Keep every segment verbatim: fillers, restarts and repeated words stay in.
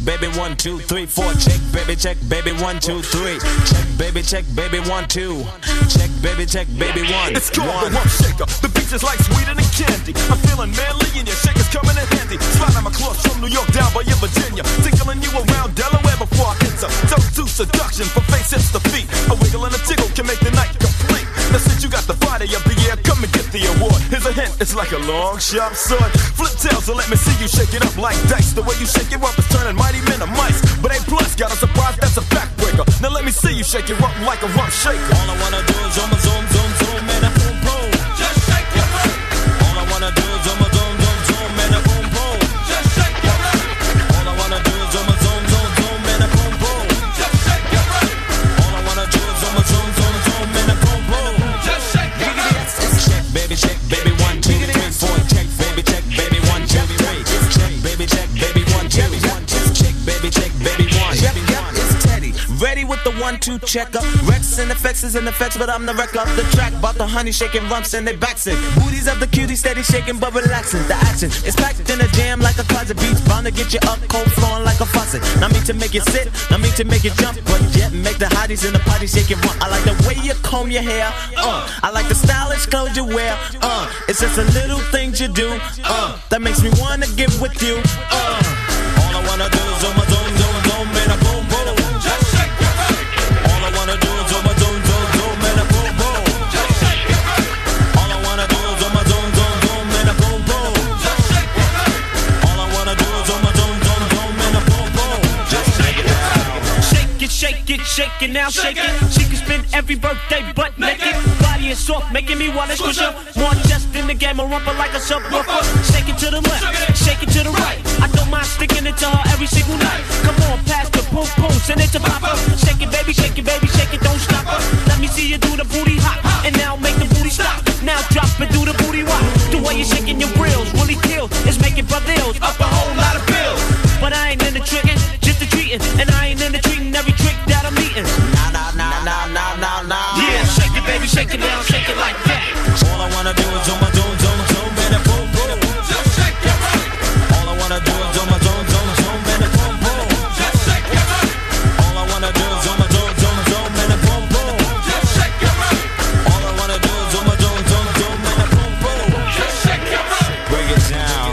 baby, one, two, three, four. Check, baby, check, baby, one, two, three. Check, baby, check, baby, one, two. Check, baby, check, baby, one. It's called one. the Rump Shaker. The beach is like sweeter than candy. I'm feeling manly and your shaker's coming in handy. Sliding my claws from New York down by your Virginia. Tickling you around Delaware before I enter. Toe to seduction from face hips to feet. A wiggle and a tickle can make the night complete. Now since you got the body of the year, come and get the award. Here's a hint, it's like a long, sharp sword. Flip tails and let me see you shake it up like dice. The way you shake it up is turning mighty men to mice. But A plus got a surprise, that's a backbreaker. Now let me see you shake it up like a rump shaker. All I wanna do is zoom, zoom, zoom, zoom, and a boom, boom. Just shake your rump. All I wanna do is zoom, zoom, zoom, zoom, and a boom, boom. Just shake your rump. All I wanna do is zoom, zoom, zoom, zoom, and a boom, boom. Just shake your rump. All I wanna do is zoom, zoom, zoom, zoom, and a boom, boom. Just shake your rump. Check, baby, check, baby, one, two, three, four. Check, baby, check, baby, one, two, three. Check, baby, check, baby, one, two, one, two. Check, baby, check, baby, one. Yep, yep, it's Teddy. Ready with the one, two checker. Rex and effects is in effects, but I'm the wreck of the track. Bought the honey shaking rumps and they backs it. Booties of the cutie steady shaking but relaxing. The action is packed in a jam like a closet beats. Bound to get you up, cold flowing like a faucet. Not mean to make you sit, not mean to make you jump, but yet make the hotties in the party shake it rump. I like the way you comb your hair, uh. I like the stylish clothes you wear, uh. It's just the little things you do, uh. That makes me wanna get with you, uh. All I wanna do is zoom, zoom, zoom, zoom, and a boom, boom. Just shake your rump. All I wanna do is zoom, zoom, zoom, zoom, and a boom, boom. Just shake your rump. All I wanna do is zoom, zoom, zoom, zoom, and a boom, boom. Just shake your rump. All I wanna do is zoom, zoom, zoom, zoom, and a boom, boom. Just shake it out. Shake it, shake it, shake it, now shake it. She can spend every birthday butt naked. Body is soft, making me wanna squish her. More chest in the game, a rumper like a subwoofer. Shake it to the left, shake it to the right. I don't mind sticking it to her every single night. Come on, pass the poom poom, send it to Papa. Shake it, baby, shake it, baby, shake it, don't stop her. Let me see you do the booty hop, and now make the booty stop. Now drop it, do the booty walk. The way you're shaking your grills really kills. It's making brothers up a whole lot of bills. But I ain't into tricking, just the treating, and I ain't into treating every trick that I'm eating. Nah, nah, nah, nah, nah, nah, nah. Yeah, shake it, baby, shake it down, shake it like that. All I wanna do is zoom, zoom, zoom, zoom, and a boom, boom. Just shake your rump. All I wanna do is zoom, zoom, zoom, zoom, and a boom, boom. Just shake your rump. All I wanna do is zoom, zoom, zoom, zoom, and a boom, boom. Just shake your rump. All I wanna do is zoom, zoom, zoom, zoom, and a boom, boom. Just shake your rump. Break it down.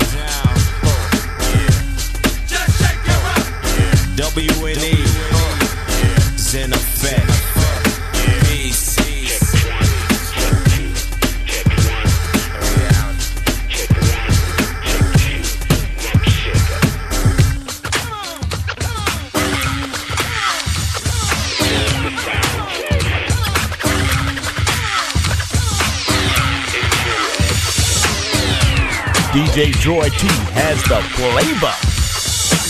Just shake your rump. W N E is in effect. Peace. D J Joy T has the flavor.